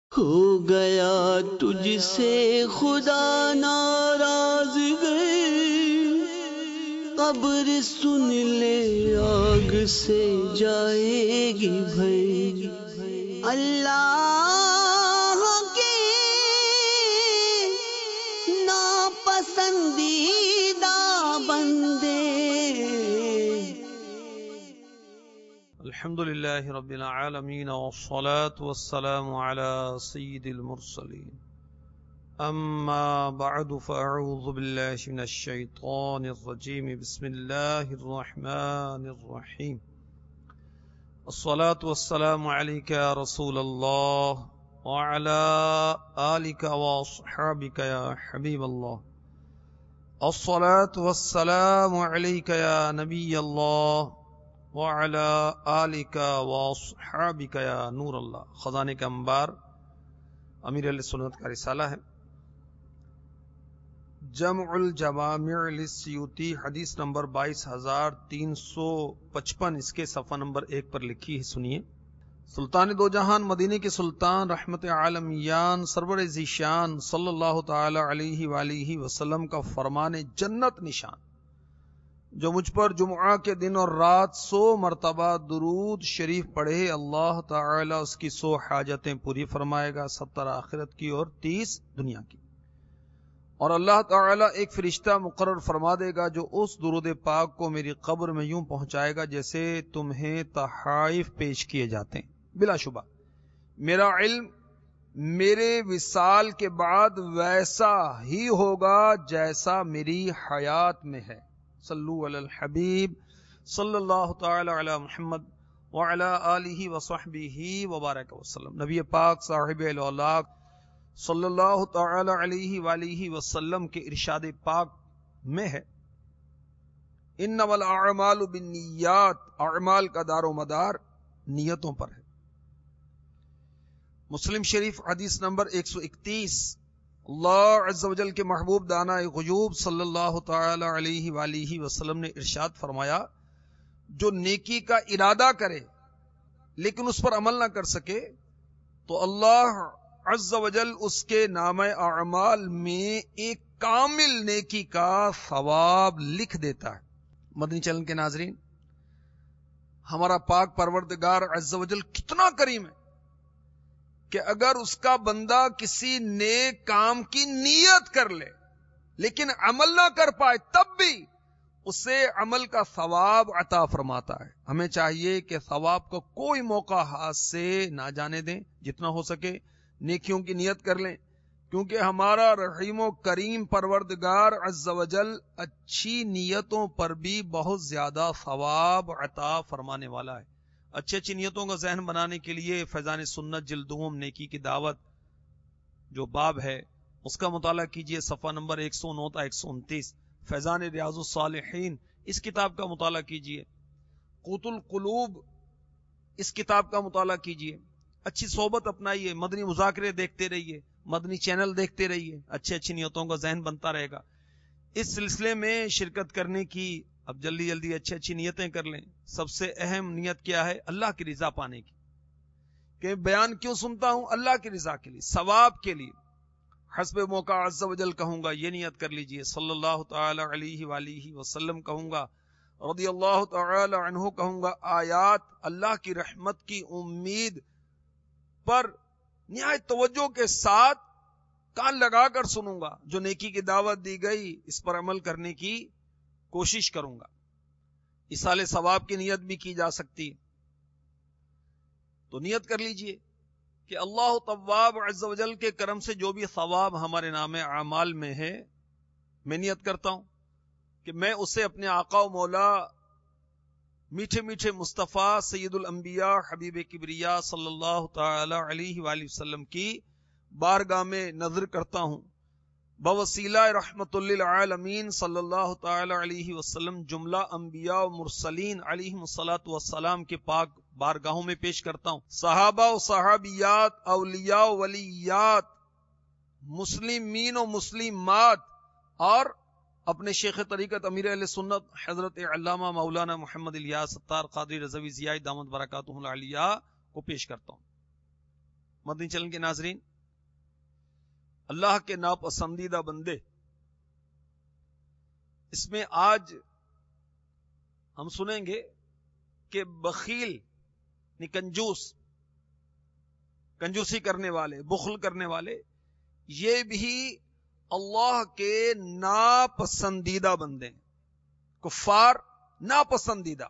ہو گیا تجھ سے خدا ناراض گئے، قبر سن لے آگ سے جائے گی بھئی، اللہ کے ناپسندیدہ بندے۔ الحمد للہ رب العالمین والصلاة والسلام على سید المرسلین، اما بعد فاعوذ باللہ من الشیطان الرجیم، بسم اللہ الرحمن الرحیم، الصلاة والسلام علیک یا رسول اللہ وعلى آلک واصحابک یا حبیب اللہ، الصلاة والسلام علیک یا نبی اللہ وعلى آلک واصحابک یا نور اللہ۔ خزانے کا انبار امیر علیہ سنت کا رسالہ ہے، جمع الجوامع للسیوطی، حدیث نمبر 22,355، اس کے صفحہ نمبر 1 پر لکھی ہے، سنیے۔ سلطان دو جہان، مدینے کے سلطان، رحمت عالمیان، سرور ذیشان صلی اللہ تعالی علیہ وآلہ وسلم کا فرمان جنت نشان، جو مجھ پر جمعہ کے دن اور رات 100 مرتبہ درود شریف پڑھے، اللہ تعالی اس کی 100 حاجتیں پوری فرمائے گا، 70 آخرت کی اور 30 دنیا کی۔ اور اللہ تعالی ایک فرشتہ مقرر فرما دے گا جو اس درود پاک کو میری قبر میں یوں پہنچائے گا جیسے تمہیں تحائف پیش کیے جاتے ہیں۔ بلا شبہ میرا علم میرے وصال کے بعد ویسا ہی ہوگا جیسا میری حیات میں ہے۔ صلو علی الحبیب صلی اللہ تعالی علی محمد وعلی آلہ وصحبہ وبارک وسلم۔ نبی پاک صاحب الاولاق صلی اللہ تعالی علیہ وآلہ وسلم کے ارشاد پاک میں ہے، انما الاعمال بالنیات، اعمال کا دار و مدار نیتوں پر ہے۔ مسلم شریف حدیث نمبر 131، اللہ عز و جل کے محبوب دانا غیوب صلی اللہ تعالی علیہ وآلہ وسلم نے ارشاد فرمایا، جو نیکی کا ارادہ کرے لیکن اس پر عمل نہ کر سکے تو اللہ عز و جل اس کے نامہ اعمال میں ایک کامل نیکی کا ثواب لکھ دیتا ہے۔ مدنی چینل کے ناظرین، ہمارا پاک پروردگار عز و جل کتنا کریم ہے کہ اگر اس کا بندہ کسی نیک کام کی نیت کر لے لیکن عمل نہ کر پائے تب بھی اسے عمل کا ثواب عطا فرماتا ہے۔ ہمیں چاہیے کہ ثواب کو کوئی موقع ہاتھ سے نہ جانے دیں، جتنا ہو سکے نیکیوں کی نیت کر لیں، کیونکہ ہمارا رحیم و کریم پروردگار عز و جل اچھی نیتوں پر بھی بہت زیادہ ثواب عطا فرمانے والا ہے۔ اچھی اچھی نیتوں کا ذہن بنانے کے لیے فیضان سنت جلد دوم نیکی کی دعوت جو باب ہے اس کا مطالعہ کیجئے، صفحہ نمبر 109 تا 129۔ فیضان ریاض الصالحین اس کتاب کا مطالعہ کیجئے، قوت القلوب اس کتاب کا مطالعہ کیجئے، اچھی صحبت اپنائیے، مدنی مذاکرے دیکھتے رہیے، مدنی چینل دیکھتے رہیے، اچھی اچھی نیتوں کا ذہن بنتا رہے گا۔ اس سلسلے میں شرکت کرنے کی اب جلدی جلدی اچھی اچھی نیتیں کر لیں۔ سب سے اہم نیت کیا ہے؟ اللہ کی رضا پانے کی، کہ بیان کیوں سنتا ہوں؟ اللہ کی رضا کے لیے، ثواب کے لیے، حسب موقع عز و جل کہوں گا یہ نیت کر لیجئے، صلی اللہ تعالی علیہ وآلہ وسلم کہوں گا، رضی اللہ تعالی عنہ کہوں گا، آیات اللہ کی رحمت کی امید پر نہایت توجہ کے ساتھ کان لگا کر سنوں گا، جو نیکی کی دعوت دی گئی اس پر عمل کرنے کی کوشش کروں گا۔ ایصال ثواب کی نیت بھی کی جا سکتی، تو نیت کر لیجئے کہ اللہ تواب عز و جل کے کرم سے جو بھی ثواب ہمارے نام اعمال میں ہے، میں نیت کرتا ہوں کہ میں اسے اپنے آقا و مولا میٹھے میٹھے مصطفیٰ سید الانبیاء حبیب کبریا صلی اللہ تعالی علیہ وآلہ وسلم کی بارگاہ میں نظر کرتا ہوں، بوسیلہ رحمت للعالمین صلی اللہ تعالی علیہ وسلم جملہ انبیاء و مرسلین علیہم الصلاۃ والسلام کے پاک بارگاہوں میں پیش کرتا ہوں، صحابہ و صحابیات، اولیاء و ولیات، مسلمین و مسلمات، اور اپنے شیخ طریقت امیر اہل سنت حضرت علامہ مولانا محمد الیاس ستار قادری رضوی ضیاء دامت برکاتہ العالیہ کو پیش کرتا ہوں۔ مدنی چینل کے ناظرین، اللہ کے ناپسندیدہ بندے، اس میں آج ہم سنیں گے کہ بخیل، کنجوسی کرنے والے، بخل کرنے والے، یہ بھی اللہ کے ناپسندیدہ بندے ہیں. کفار ناپسندیدہ،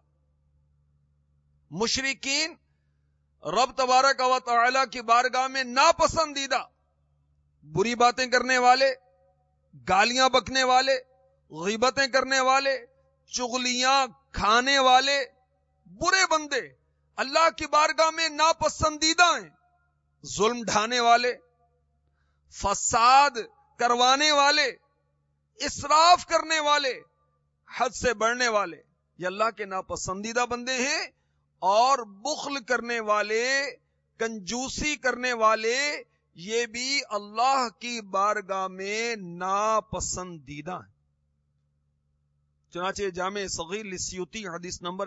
مشرکین رب تبارک و تعالی کی بارگاہ میں ناپسندیدہ، بری باتیں کرنے والے، گالیاں بکنے والے، غیبتیں کرنے والے، چغلیاں کھانے والے برے بندے اللہ کی بارگاہ میں ناپسندیدہ ہیں. ظلم ڈھانے والے، فساد کروانے والے، اسراف کرنے والے، حد سے بڑھنے والے، یہ اللہ کے ناپسندیدہ بندے ہیں. اور بخل کرنے والے، کنجوسی کرنے والے، یہ بھی اللہ کی بارگاہ میں ناپسندیدہ ہیں. چنانچہ جامع صغیر للسیوطی حدیث نمبر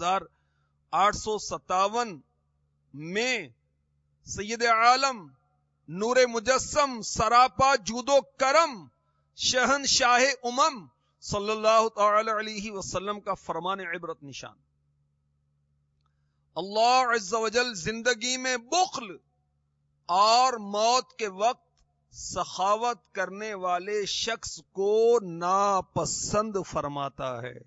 1857 میں سید عالم، نور مجسم، سراپا جود و کرم، شہنشاہ صلی اللہ تعالی علیہ وسلم کا فرمان عبرت نشان. اللہ عز و جل زندگی میں بخل اور موت کے وقت سخاوت کرنے والے شخص کو ناپسند فرماتا ہے.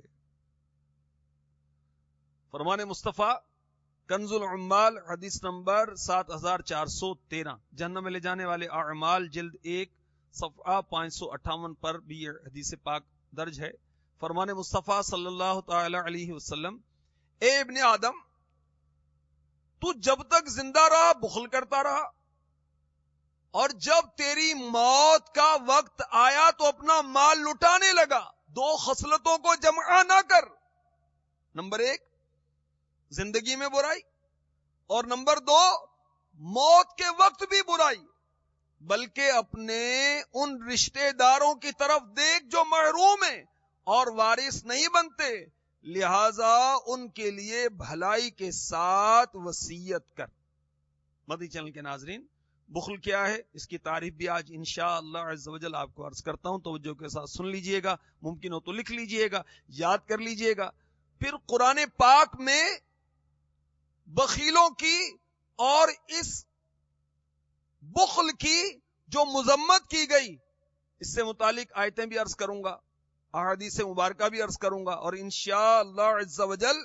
فرمان مصطفیٰ کنز العمال حدیث نمبر 7413، جہنم میں لے جانے والے اعمال جلد 1 صفحہ 558 پر بھی یہ حدیث پاک درج ہے. فرمان مصطفیٰ صلی اللہ تعالی علیہ وسلم، اے ابن آدم، تو جب تک زندہ رہا بخل کرتا رہا، اور جب تیری موت کا وقت آیا تو اپنا مال لٹانے لگا. دو خصلتوں کو جمع نہ کر. نمبر 1 زندگی میں برائی، اور نمبر 2 موت کے وقت بھی برائی. بلکہ اپنے ان رشتہ داروں کی طرف دیکھ جو محروم ہیں اور وارث نہیں بنتے، لہذا ان کے لیے بھلائی کے ساتھ وصیت کر. مدنی چینل کے ناظرین، بخل کیا ہے، اس کی تعریف بھی آج انشاءاللہ عز و جل آپ کو عرض کرتا ہوں. توجہ کے ساتھ سن لیجئے گا، ممکن ہو تو لکھ لیجئے گا، یاد کر لیجئے گا. پھر قرآن پاک میں بخیلوں کی اور اس بخل کی جو مذمت کی گئی، اس سے متعلق آیتیں بھی عرض کروں گا، احادیث مبارکہ بھی عرض کروں گا، اور انشاءاللہ عز و جل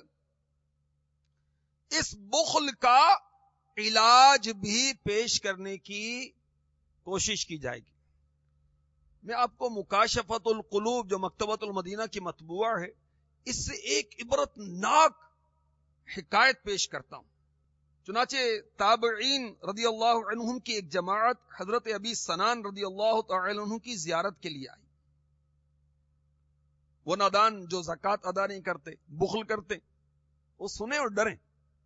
اس بخل کا علاج بھی پیش کرنے کی کوشش کی جائے گی. میں آپ کو مکاشفت القلوب جو مکتبۃ المدینہ کی مطبوعہ ہے، اس سے ایک عبرت ناک حکایت پیش کرتا ہوں. چنانچہ تابعین رضی اللہ عنہم کی ایک جماعت حضرت ابی سنان رضی اللہ تعالی عنہ کی زیارت کے لیے آئی. وہ نادان جو زکوٰۃ ادا نہیں کرتے، بخل کرتے، وہ سنیں اور ڈریں.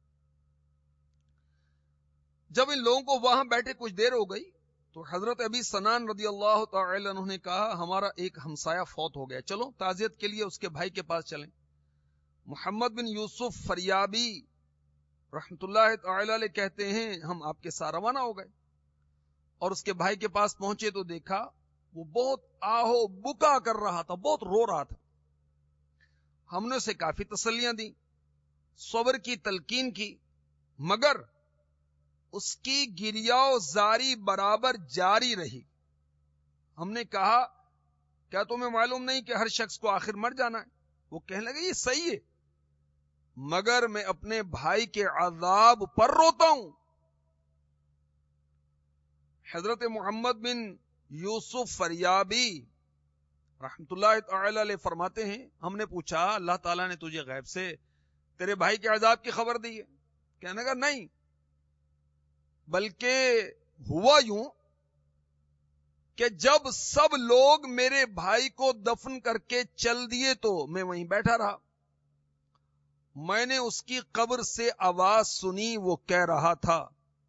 جب ان لوگوں کو وہاں بیٹھے کچھ دیر ہو گئی تو حضرت ابی سنان رضی اللہ تعالی عنہ نے کہا، ہمارا ایک ہمسایہ فوت ہو گیا، چلو تعزیت کے لیے اس کے بھائی کے پاس چلیں. محمد بن یوسف فریابی رحمت اللہ تعالی علیہ کہتے ہیں، ہم آپ کے ساتھ روانہ ہو گئے اور اس کے بھائی کے پاس پہنچے تو دیکھا وہ بہت آہو بکا کر رہا تھا، بہت رو رہا تھا. ہم نے اسے کافی تسلیاں دی، صبر کی تلقین کی، مگر اس کی گریہ زاری برابر جاری رہی. ہم نے کہا، کیا تمہیں معلوم نہیں کہ ہر شخص کو آخر مر جانا ہے؟ وہ کہنے لگے، یہ صحیح ہے، مگر میں اپنے بھائی کے عذاب پر روتا ہوں. حضرت محمد بن یوسف فریابی رحمت اللہ تعالی علیہ فرماتے ہیں، ہم نے پوچھا، اللہ تعالیٰ نے تجھے غیب سے تیرے بھائی کے عذاب کی خبر دی ہے؟ کہنے لگا، نہیں، بلکہ ہوا یوں کہ جب سب لوگ میرے بھائی کو دفن کر کے چل دیے تو میں وہیں بیٹھا رہا. میں نے اس کی قبر سے آواز سنی، وہ کہہ رہا تھا،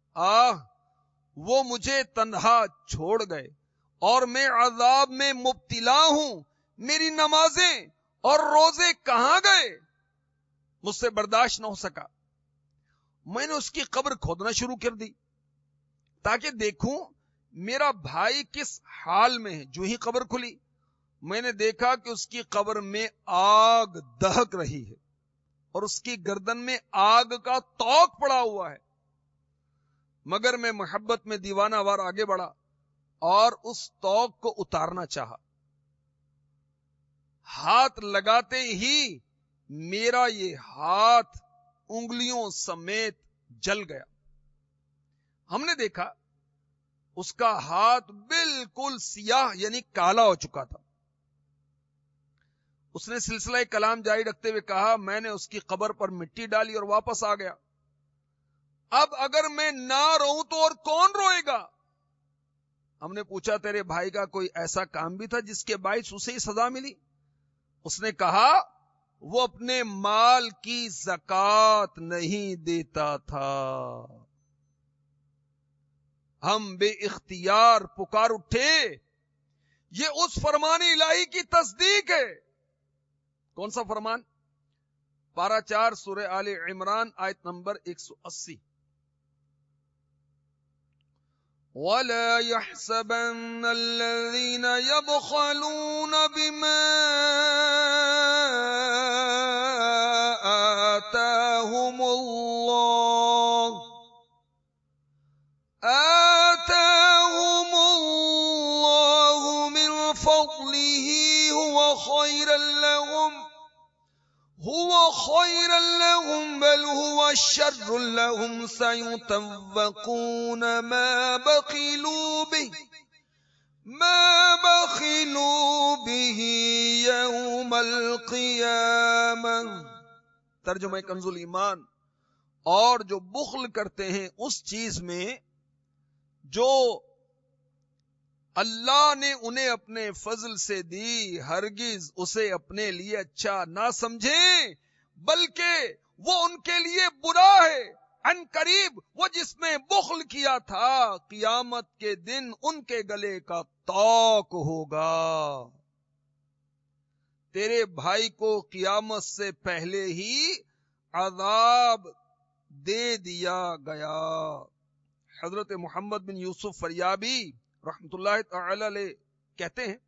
وہ مجھے تنہا چھوڑ گئے اور میں عذاب میں مبتلا ہوں، میری نمازیں اور روزے کہاں گئے؟ مجھ سے برداشت نہ ہو سکا، میں نے اس کی قبر کھودنا شروع کر دی. تاکہ دیکھوں میرا بھائی کس حال میں ہے. جو ہی قبر کھلی میں نے دیکھا کہ اس کی قبر میں آگ دہک رہی ہے اور اس کی گردن میں آگ کا توق پڑا ہوا ہے. مگر میں محبت میں دیوانہ وار آگے بڑھا اور اس توق کو اتارنا چاہا. ہاتھ لگاتے ہی میرا یہ ہاتھ انگلیوں سمیت جل گیا. ہم نے دیکھا اس کا ہاتھ بالکل سیاہ یعنی کالا ہو چکا تھا. اس نے سلسلہ کلام جاری رکھتے ہوئے کہا میں نے اس کی قبر پر مٹی ڈالی اور واپس آ گیا. اب اگر میں نہ روؤں تو اور کون روئے گا؟ ہم نے پوچھا تیرے بھائی کا کوئی ایسا کام بھی تھا جس کے باعث اسے ہی سزا ملی؟ اس نے کہا وہ اپنے مال کی زکات نہیں دیتا تھا. ہم بے اختیار پکار اٹھے یہ اس فرمان الہی کی تصدیق ہے. کون سا فرمان؟ پارہ 4 سورہ آل عمران آیت نمبر 180. وَلَا يَحْسَبَنَّ الَّذِينَ يَبْخَلُونَ بِمَا آتَاهُمُ اللَّهُ مِنْ فَضْلِهِ هُوَ خَيْرًا لَهُمْ بَلْ هُوَ شَرٌّ لَهُمْ سَيُطَوَّقُونَ مَا بَخِلُوا بِهِ يَوْمَ الْقِيَامَةِ. ترجمہ کنز الایمان. اور جو بخل کرتے ہیں اس چیز میں جو اللہ نے انہیں اپنے فضل سے دی ہرگز اسے اپنے لیے اچھا نہ سمجھیں بلکہ وہ ان کے لیے برا ہے. ان قریب وہ جس نے بخل کیا تھا قیامت کے دن ان کے گلے کا طوق ہوگا. تیرے بھائی کو قیامت سے پہلے ہی عذاب دے دیا گیا. حضرت محمد بن یوسف فریابی رحمت اللہ تعالی علیہ کہتے ہیں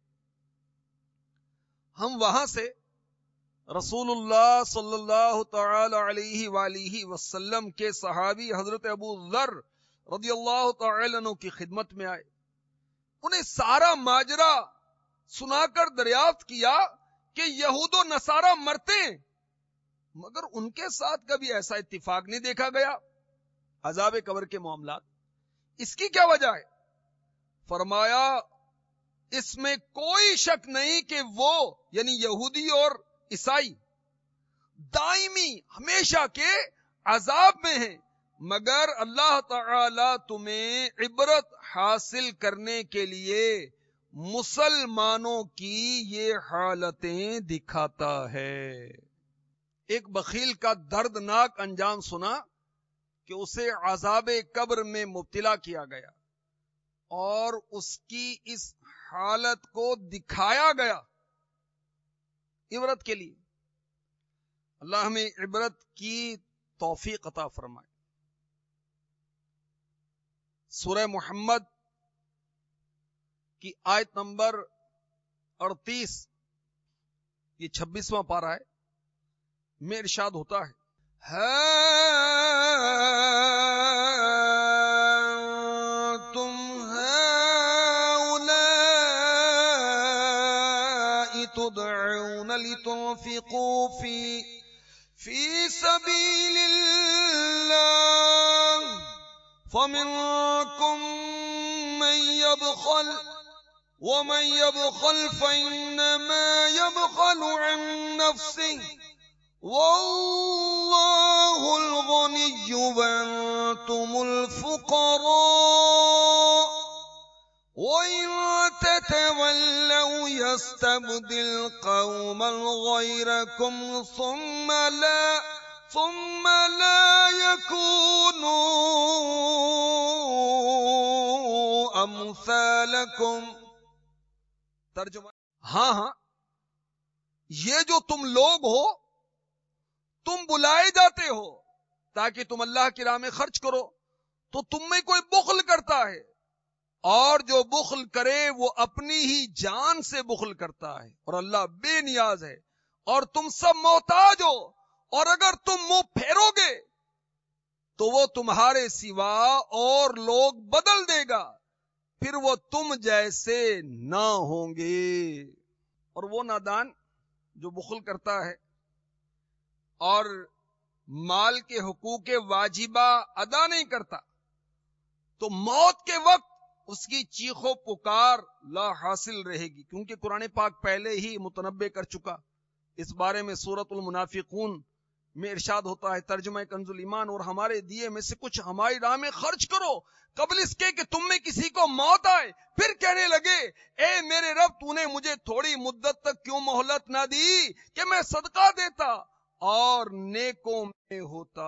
ہم وہاں سے رسول اللہ صلی اللہ تعالی علیہ وآلہ وسلم کے صحابی حضرت ابو ذر رضی اللہ تعالی عنہ کی خدمت میں آئے. انہیں سارا ماجرا سنا کر دریافت کیا کہ یہود و نصارہ مرتے ہیں مگر ان کے ساتھ کبھی ایسا اتفاق نہیں دیکھا گیا. عذاب قبر کے معاملات اس کی کیا وجہ ہے؟ فرمایا اس میں کوئی شک نہیں کہ وہ یعنی یہودی اور عیسائی دائمی ہمیشہ کے عذاب میں ہیں مگر اللہ تعالی تمہیں عبرت حاصل کرنے کے لیے مسلمانوں کی یہ حالتیں دکھاتا ہے. ایک بخیل کا دردناک انجام سنا کہ اسے عذاب قبر میں مبتلا کیا گیا اور اس کی اس حالت کو دکھایا گیا عبرت کے لیے. اللہ ہمیں عبرت کی توفیق عطا فرمائے. سورہ محمد کی آیت نمبر 38 یہ 26واں پارہ ہے میں ارشاد ہوتا ہے تدعون لتنفقوا في سبيل الله فمنكم من يبخل ومن يبخل فإنما يبخل عن نفسه والله الغني وأنتم الفقراء وَإِن تَتَوَلَّوْا يَسْتَبْدِلْ قَوْمًا غَيْرَكُمْ ثُمَّ لَا يَكُونُوا أَمْثَالَكُمْ. ترجمہ ہاں یہ جو تم لوگ ہو تم بلائے جاتے ہو تاکہ تم اللہ کی راہ میں خرچ کرو تو تم میں کوئی بخل کرتا ہے، اور جو بخل کرے وہ اپنی ہی جان سے بخل کرتا ہے، اور اللہ بے نیاز ہے اور تم سب محتاج ہو، اور اگر تم منہ پھیرو گے تو وہ تمہارے سوا اور لوگ بدل دے گا، پھر وہ تم جیسے نہ ہوں گے۔ اور وہ نادان جو بخل کرتا ہے اور مال کے حقوق واجبہ ادا نہیں کرتا، تو موت کے وقت اس کی چیخو پکار لا حاصل رہے گی، کیونکہ قرآن پاک پہلے ہی متنبع کر چکا اس بارے میں۔ سورۃ المنافقون میں ارشاد ہوتا ہے، ترجمہ کنز الایمان، اور ہمارے دیے میں سے کچھ ہماری راہ میں خرچ کرو قبل اس کے کہ تم میں کسی کو موت آئے، پھر کہنے لگے اے میرے رب تو نے مجھے تھوڑی مدت تک کیوں مہلت نہ دی کہ میں صدقہ دیتا اور نیکوں میں ہوتا۔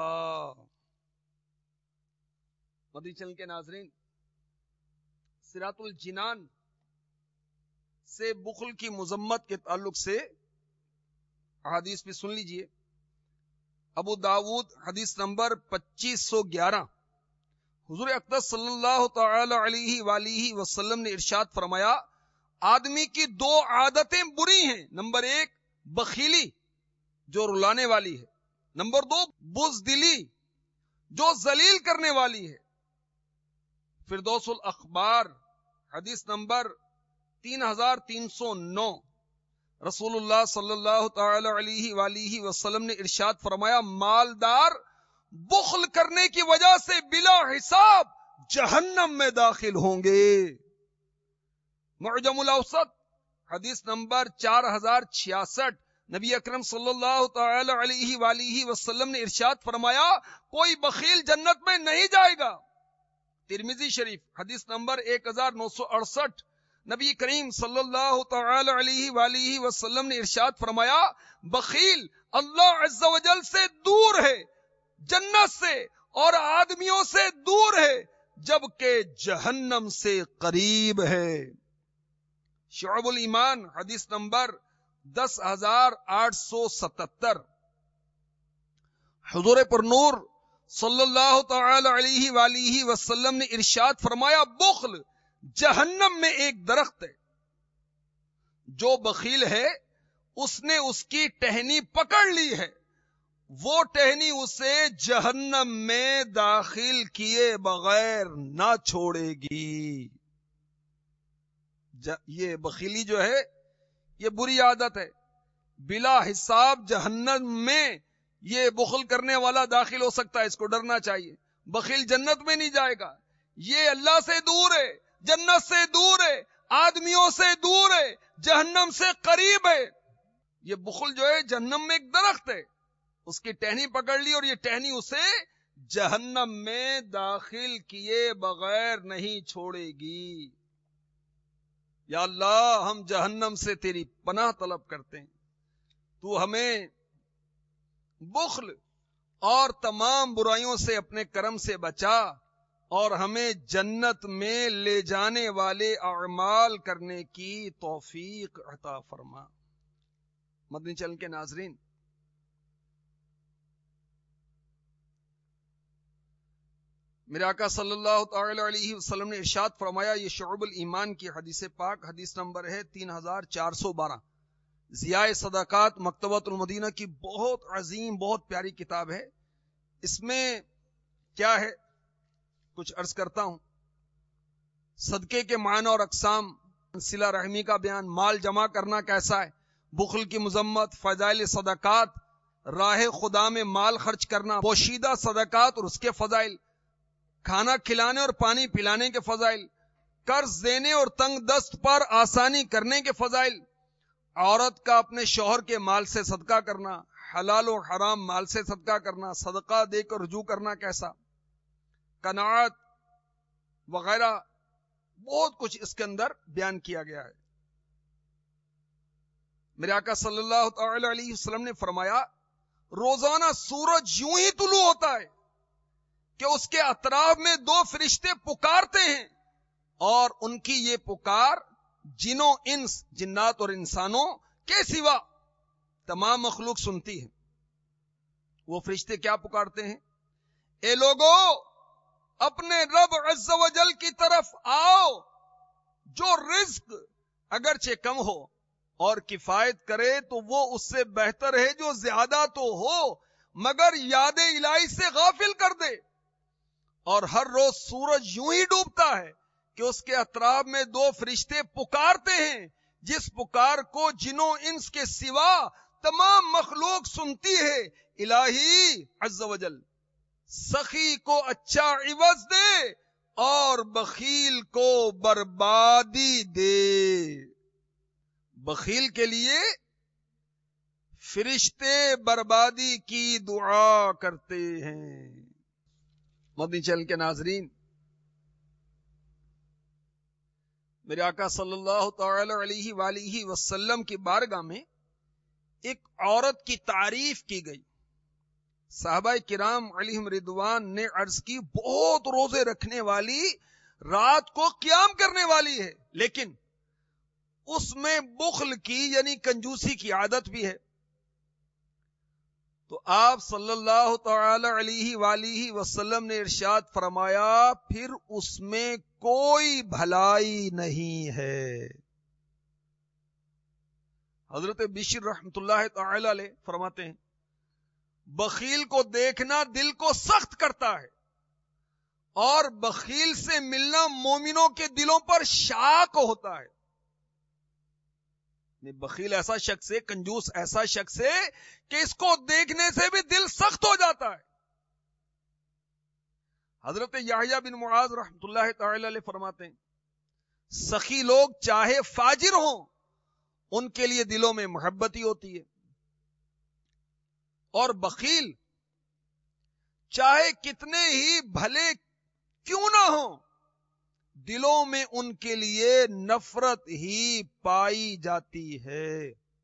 مدنی چینل کے ناظرین، صراط الجنان سے بخل کی مذمت کے تعلق سے احادیث بھی سن لیجئے۔ ابو داود حدیث نمبر 2511، حضور اقدس صلی اللہ تعالی علیہ وآلہ وسلم نے ارشاد فرمایا، آدمی کی دو عادتیں بری ہیں، نمبر 1 بخیلی جو رلانے والی ہے، نمبر 2 بزدلی جو ذلیل کرنے والی ہے۔ فردوس الاخبار حدیث نمبر 3309، رسول اللہ صلی اللہ تعالی علیہ وآلہ وسلم نے ارشاد فرمایا، مالدار بخل کرنے کی وجہ سے بلا حساب جہنم میں داخل ہوں گے۔ معجم الاوسط حدیث نمبر 4066، نبی اکرم صلی اللہ تعالی علیہ وآلہ وسلم نے ارشاد فرمایا، کوئی بخیل جنت میں نہیں جائے گا۔ ترمذی شریف حدیث نمبر 1968، نبی کریم صلی اللہ تعالی علیہ وآلہ وسلم نے ارشاد فرمایا، بخیل اللہ عز و جل سے دور ہے، جنت سے اور آدمیوں سے دور ہے، جبکہ جہنم سے قریب ہے۔ شعب الایمان حدیث نمبر 10877، حضور پر نور صلی اللہ تعالی علیہ وآلہ وسلم نے ارشاد فرمایا، بخل جہنم میں ایک درخت ہے، جو بخیل ہے اس نے اس کی ٹہنی پکڑ لی ہے، وہ ٹہنی اسے جہنم میں داخل کیے بغیر نہ چھوڑے گی۔ یہ بخیلی جو ہے یہ بری عادت ہے، بلا حساب جہنم میں یہ بخل کرنے والا داخل ہو سکتا ہے، اس کو ڈرنا چاہیے۔ بخیل جنت میں نہیں جائے گا، یہ اللہ سے دور ہے، جنت سے دور ہے، آدمیوں سے دور ہے، جہنم سے قریب ہے۔ یہ بخل جو ہے جہنم میں ایک درخت ہے، اس کی ٹہنی پکڑ لی اور یہ ٹہنی اسے جہنم میں داخل کیے بغیر نہیں چھوڑے گی۔ یا اللہ، ہم جہنم سے تیری پناہ طلب کرتے ہیں، تو ہمیں بخل اور تمام برائیوں سے اپنے کرم سے بچا اور ہمیں جنت میں لے جانے والے اعمال کرنے کی توفیق عطا فرما۔ مدنی چینل کے ناظرین، میرے آقا صلی اللہ تعالی علیہ وسلم نے ارشاد فرمایا، یہ شعب الایمان کی حدیث پاک حدیث نمبر ہے 3412، ضیاء صدقات مکتبۃ المدینہ کی بہت عظیم بہت پیاری کتاب ہے۔ اس میں کیا ہے کچھ عرض کرتا ہوں۔ صدقے کے معنی اور اقسام، صلہ رحمی کا بیان، مال جمع کرنا کیسا ہے، بخل کی مذمت، فضائل صدقات، راہ خدا میں مال خرچ کرنا، پوشیدہ صدقات اور اس کے فضائل، کھانا کھلانے اور پانی پلانے کے فضائل، قرض دینے اور تنگ دست پر آسانی کرنے کے فضائل، عورت کا اپنے شوہر کے مال سے صدقہ کرنا، حلال و حرام مال سے صدقہ کرنا، صدقہ دے کر رجوع کرنا کیسا، قناعت وغیرہ بہت کچھ اس کے اندر بیان کیا گیا ہے۔ میرے آقا صلی اللہ تعالی علیہ وسلم نے فرمایا، روزانہ سورج یوں ہی طلوع ہوتا ہے کہ اس کے اطراف میں 2 فرشتے پکارتے ہیں، اور ان کی یہ پکار جنوں، انس، جنات اور انسانوں کے سوا تمام مخلوق سنتی ہے۔ وہ فرشتے کیا پکارتے ہیں؟ اے لوگو، اپنے رب عز و جل کی طرف آؤ جو رزق اگرچہ کم ہو اور کفایت کرے تو وہ اس سے بہتر ہے جو زیادہ تو ہو مگر یاد الہی سے غافل کر دے. اور ہر روز سورج یوں ہی ڈوبتا ہے کہ اس کے اطراف میں 2 فرشتے پکارتے ہیں جس پکار کو جنوں انس کے سوا تمام مخلوق سنتی ہے. الہی عز و جل سخی کو اچھا عوض دے اور بخیل کو بربادی دے. بخیل کے لیے فرشتے بربادی کی دعا کرتے ہیں. مدنی چینل کے ناظرین، میرے آقا صلی اللہ تعالی علیہ وآلہ وسلم کی بارگاہ میں ایک عورت کی تعریف کی گئی. صحابہ کرام علیہم رضوان نے عرض کی بہت روزے رکھنے والی، رات کو قیام کرنے والی ہے، لیکن اس میں بخل کی یعنی کنجوسی کی عادت بھی ہے. تو آپ صلی اللہ تعالی علیہ وآلہ وسلم نے ارشاد فرمایا پھر اس میں کوئی بھلائی نہیں ہے. حضرت بشر رحمت اللہ تعالی علیہ فرماتے ہیں بخیل کو دیکھنا دل کو سخت کرتا ہے اور بخیل سے ملنا مومنوں کے دلوں پر شاق ہوتا ہے. بخیل ایسا شخص ہے، کنجوس ایسا شخص ہے کہ اس کو دیکھنے سے بھی دل سخت ہو جاتا ہے. حضرت یحییٰ بن معاذ رحمت اللہ تعالی علیہ فرماتے ہیں سخی لوگ چاہے فاجر ہوں ان کے لیے دلوں میں محبت ہی ہوتی ہے، اور بخیل چاہے کتنے ہی بھلے کیوں نہ ہوں دلوں میں ان کے لیے نفرت ہی پائی جاتی ہے.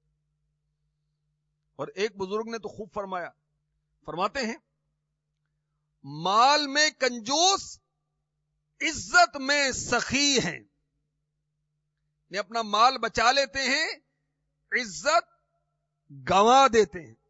اور ایک بزرگ نے تو خوب فرماتے ہیں مال میں کنجوس عزت میں سخی ہیں. نے اپنا مال بچا لیتے ہیں، عزت گنوا دیتے ہیں.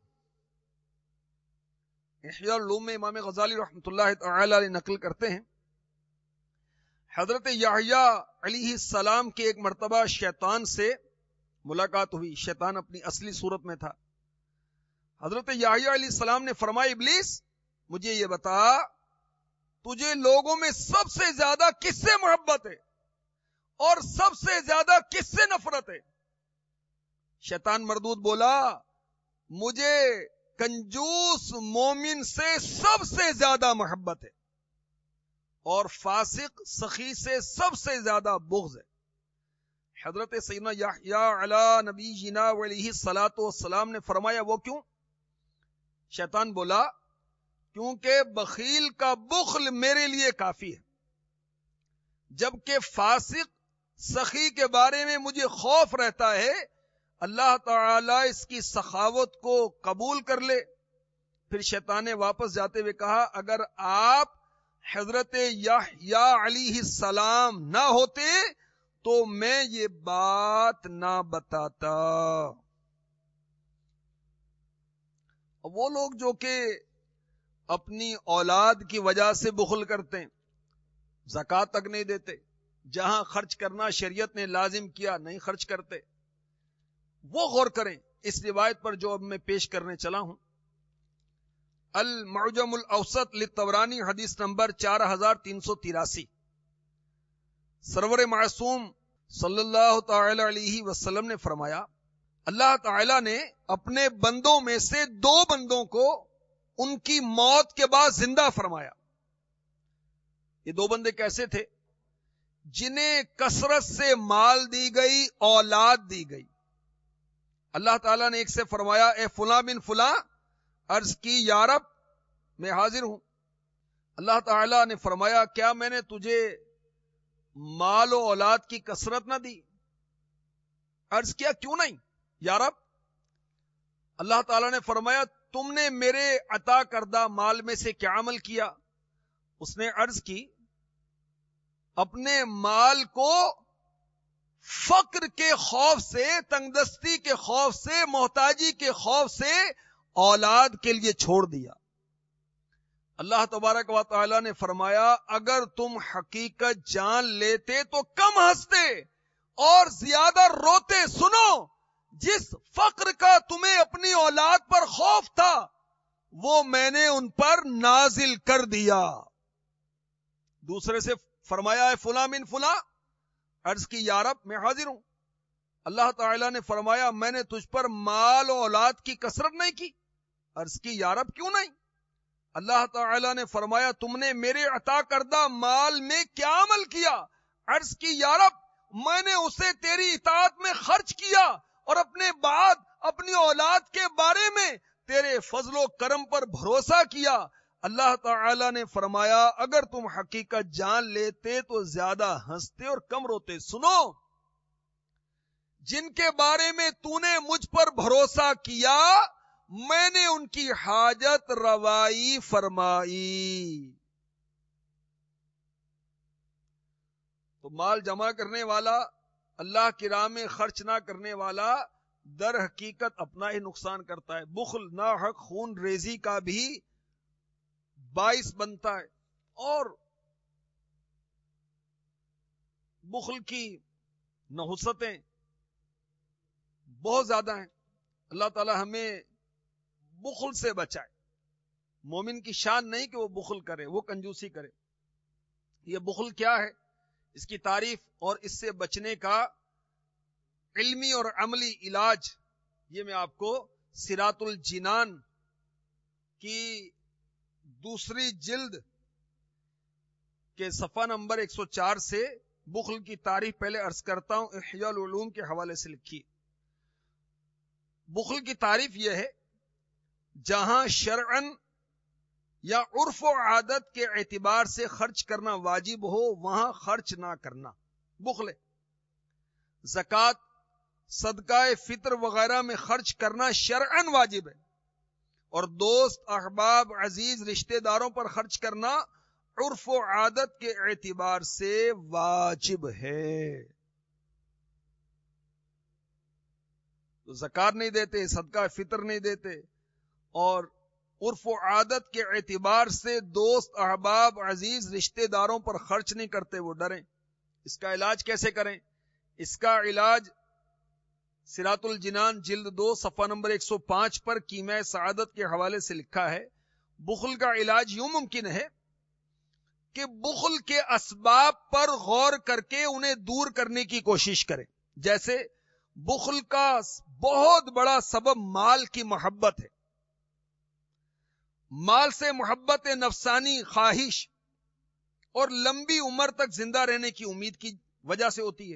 احیاء العلوم میں امام غزالی رحمت اللہ تعالی علیہ نقل کرتے ہیں حضرت یحییٰ علیہ السلام کی ایک مرتبہ شیطان سے ملاقات ہوئی. شیطان اپنی اصلی صورت میں تھا. حضرت یحییٰ علیہ السلام نے فرمایا ابلیس مجھے یہ بتا تجھے لوگوں میں سب سے زیادہ کس سے محبت ہے اور سب سے زیادہ کس سے نفرت ہے؟ شیطان مردود بولا مجھے کنجوس مومن سے سب سے زیادہ محبت ہے اور فاسق سخی سے سب سے زیادہ بغض ہے. حضرت سیدنا یحییٰ علی نبینا علیہ الصلوۃ والسلام نے فرمایا وہ کیوں؟ شیطان بولا کیونکہ بخیل کا بخل میرے لیے کافی ہے، جبکہ فاسق سخی کے بارے میں مجھے خوف رہتا ہے اللہ تعالی اس کی سخاوت کو قبول کر لے. پھر شیطان نے واپس جاتے ہوئے کہا اگر آپ حضرت یحییٰ علیہ السلام نہ ہوتے تو میں یہ بات نہ بتاتا. وہ لوگ جو کہ اپنی اولاد کی وجہ سے بخل کرتے ہیں، زکوٰۃ تک نہیں دیتے، جہاں خرچ کرنا شریعت نے لازم کیا نہیں خرچ کرتے، وہ غور کریں اس روایت پر جو اب میں پیش کرنے چلا ہوں. المعجم الاوسط للطبرانی حدیث نمبر 4383. سرور معصوم صلی اللہ تعالی علیہ وسلم نے فرمایا اللہ تعالی نے اپنے بندوں میں سے 2 بندوں کو ان کی موت کے بعد زندہ فرمایا. یہ 2 بندے کیسے تھے؟ جنہیں کثرت سے مال دی گئی، اولاد دی گئی. اللہ تعالیٰ نے ایک سے فرمایا اے فلاں بن فلاں، عرض کی یا رب میں حاضر ہوں. اللہ تعالیٰ نے فرمایا کیا میں نے تجھے مال و اولاد کی کثرت نہ دی؟ عرض کیا کیوں نہیں یا رب؟ اللہ تعالیٰ نے فرمایا تم نے میرے عطا کردہ مال میں سے کیا عمل کیا؟ اس نے عرض کی اپنے مال کو فقر کے خوف سے، تنگدستی کے خوف سے، محتاجی کے خوف سے اولاد کے لیے چھوڑ دیا. اللہ تبارک و تعالی نے فرمایا اگر تم حقیقت جان لیتے تو کم ہنستے اور زیادہ روتے. سنو، جس فقر کا تمہیں اپنی اولاد پر خوف تھا وہ میں نے ان پر نازل کر دیا. دوسرے سے فرمایا ہے فلاں من فلاں، عرض کی یا رب میں حاضر ہوں. اللہ تعالیٰ نے فرمایا میں نے تجھ پر مال و اولاد کی کثرت نہیں کی. عرض کی یا رب کیوں نہیں؟ اللہ تعالیٰ نے فرمایا تم نے میرے عطا کردہ مال میں کیا عمل کیا؟ عرض کی یا رب میں نے اسے تیری اطاعت میں خرچ کیا اور اپنے بعد اپنی اولاد کے بارے میں تیرے فضل و کرم پر بھروسہ کیا. اللہ تعالیٰ نے فرمایا اگر تم حقیقت جان لیتے تو زیادہ ہنستے اور کم روتے. سنو، جن کے بارے میں تو نے مجھ پر بھروسہ کیا میں نے ان کی حاجت روائی فرمائی. تو مال جمع کرنے والا، اللہ کی راہ میں خرچ نہ کرنے والا در حقیقت اپنا ہی نقصان کرتا ہے. بخل ناحق خون ریزی کا بھی باعث بنتا ہے، اور بخل کی نحوستیں بہت زیادہ ہیں. اللہ تعالی ہمیں بخل سے بچائے. مومن کی شان نہیں کہ وہ بخل کرے، وہ کنجوسی کرے. یہ بخل کیا ہے، اس کی تعریف اور اس سے بچنے کا علمی اور عملی علاج یہ میں آپ کو صراط الجنان کی دوسری جلد کے صفحہ نمبر 104 سے بخل کی تعریف پہلے عرض کرتا ہوں. احیاء العلوم کے حوالے سے لکھی. بخل کی تعریف یہ ہے جہاں شرعن یا عرف و عادت کے اعتبار سے خرچ کرنا واجب ہو وہاں خرچ نہ کرنا بخل ہے. زکوٰۃ، صدقہ فطر وغیرہ میں خرچ کرنا شرعن واجب ہے، اور دوست، احباب، عزیز رشتہ داروں پر خرچ کرنا عرف و عادت کے اعتبار سے واجب ہے. تو زکوٰۃ نہیں دیتے، صدقہ فطر نہیں دیتے، اور عرف و عادت کے اعتبار سے دوست، احباب، عزیز رشتہ داروں پر خرچ نہیں کرتے، وہ ڈریں. اس کا علاج کیسے کریں؟ اس کا علاج صراط الجنان جلد 2 صفحہ نمبر 105 پر کیمیہ سعادت کے حوالے سے لکھا ہے. بخل کا علاج یوں ممکن ہے کہ بخل کے اسباب پر غور کر کے انہیں دور کرنے کی کوشش کریں. جیسے بخل کا بہت بڑا سبب مال کی محبت ہے. مال سے محبت نفسانی خواہش اور لمبی عمر تک زندہ رہنے کی امید کی وجہ سے ہوتی ہے.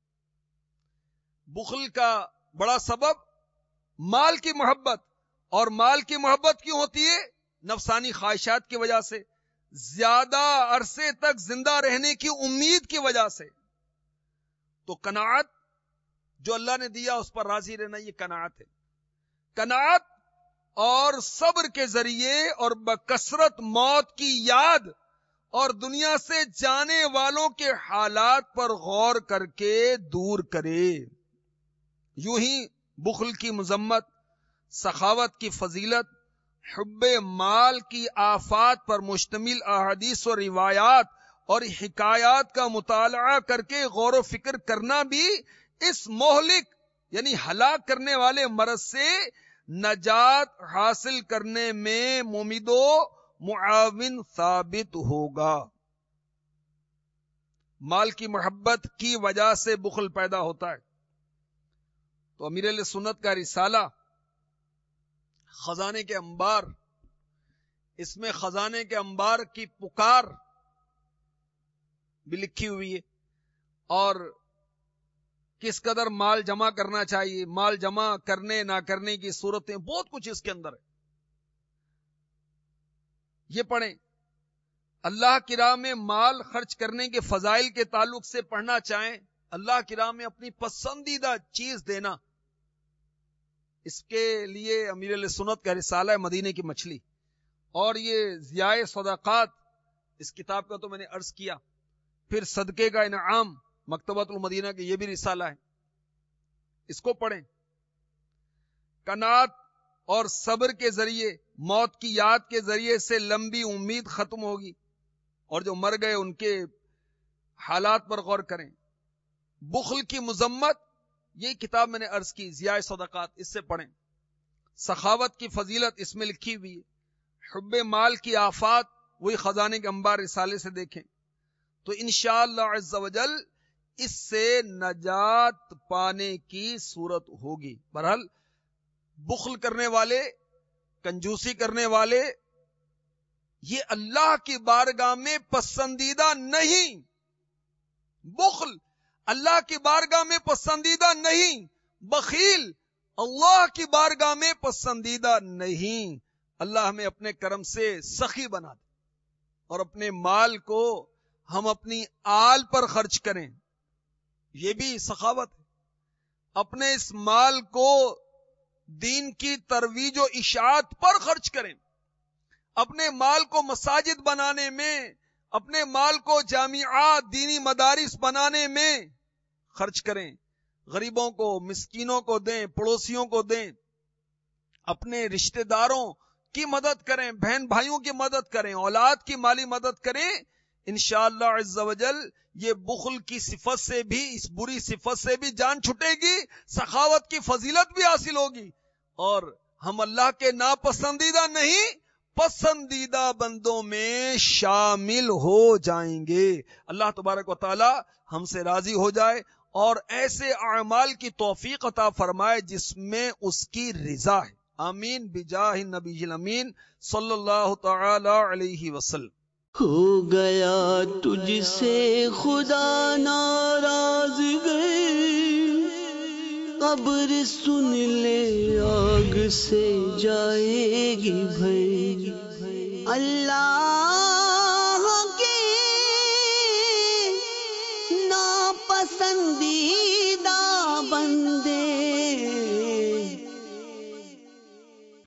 بخل کا بڑا سبب مال کی محبت، اور مال کی محبت کیوں ہوتی ہے؟ نفسانی خواہشات کی وجہ سے، زیادہ عرصے تک زندہ رہنے کی امید کی وجہ سے. تو قناعت جو اللہ نے دیا اس پر راضی رہنا یہ قناعت ہے. قناعت اور صبر کے ذریعے اور بکثرت موت کی یاد اور دنیا سے جانے والوں کے حالات پر غور کر کے دور کرے. یوں ہی بخل کی مذمت، سخاوت کی فضیلت، حب مال کی آفات پر مشتمل احادیث و روایات اور حکایات کا مطالعہ کر کے غور و فکر کرنا بھی اس مہلک یعنی ہلاک کرنے والے مرض سے نجات حاصل کرنے میں ممید و معاون ثابت ہوگا. مال کی محبت کی وجہ سے بخل پیدا ہوتا ہے. تو امیر اہل سنت کا رسالہ خزانے کے انبار، اس میں خزانے کے انبار کی پکار بھی لکھی ہوئی ہے، اور کس قدر مال جمع کرنا چاہیے، مال جمع کرنے نہ کرنے کی صورتیں، بہت کچھ اس کے اندر ہے. یہ پڑھیں. اللہ کی راہ میں مال خرچ کرنے کے فضائل کے تعلق سے پڑھنا چاہیں، اللہ کی راہ میں اپنی پسندیدہ چیز دینا. اس کے لیے امیر علیہ سنت کا رسالہ ہے مدینے کی مچھلی، اور یہ ضیاء صدقات اس کتاب کا تو میں نے عرض کیا. پھر صدقے کا انعام مکتبۃ المدینہ کے یہ بھی رسالہ ہے، اس کو پڑھیں. قناعت اور صبر کے ذریعے موت کی یاد کے ذریعے سے لمبی امید ختم ہوگی، اور جو مر گئے ان کے حالات پر غور کریں۔ بخل کی مذمت، یہ کتاب میں نے عرض کی ضیاء صدقات، اس سے پڑھیں۔ سخاوت کی فضیلت اس میں لکھی ہوئی ہے۔ حب مال کی آفات، وہی خزانے کے انبار رسالے سے دیکھیں۔ تو انشاءاللہ عز و جل اس سے نجات پانے کی صورت ہوگی۔ بہرحال بخل کرنے والے، کنجوسی کرنے والے، یہ اللہ کی بارگاہ میں پسندیدہ نہیں۔ بخل اللہ کی بارگاہ میں پسندیدہ نہیں، بخیل اللہ کی بارگاہ میں پسندیدہ نہیں۔ اللہ ہمیں اپنے کرم سے سخی بنا دے اور اپنے مال کو ہم اپنی آل پر خرچ کریں، یہ بھی سخاوت ہے۔ اپنے اس مال کو دین کی ترویج و اشاعت پر خرچ کریں، اپنے مال کو مساجد بنانے میں، اپنے مال کو جامعات، دینی مدارس بنانے میں خرچ کریں، غریبوں کو، مسکینوں کو دیں، پڑوسیوں کو دیں، اپنے رشتہ داروں کی مدد کریں، بہن بھائیوں کی مدد کریں، اولاد کی مالی مدد کریں۔ انشاءاللہ عز و جل یہ بخل کی صفت سے بھی، اس بری صفت سے بھی جان چھٹے گی، سخاوت کی فضیلت بھی حاصل ہوگی، اور ہم اللہ کے ناپسندیدہ نہیں، پسندیدہ بندوں میں شامل ہو جائیں گے۔ اللہ تبارک و تعالی ہم سے راضی ہو جائے اور ایسے اعمال کی توفیق عطا فرمائے جس میں اس کی رضا ہے۔ آمین بجاہ النبی الامین صلی اللہ تعالی علیہ وسلم۔ ہو گیا تجھ سے خدا ناراض گئے، قبر سن لے آگ سے جائے گی بھر۔ اللہ